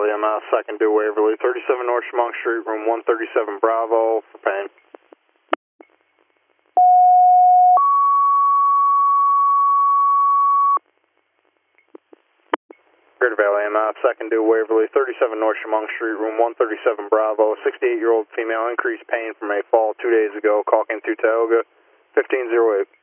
Valley MS, second due Waverly, 37 North Chemung Street, room 137 Bravo for pain. Greater Valley MS, second due Waverly, 37 North Chemung Street, room 137 Bravo, 68-year-old female, increased pain from a fall 2 days ago, call in through Tioga, 1508.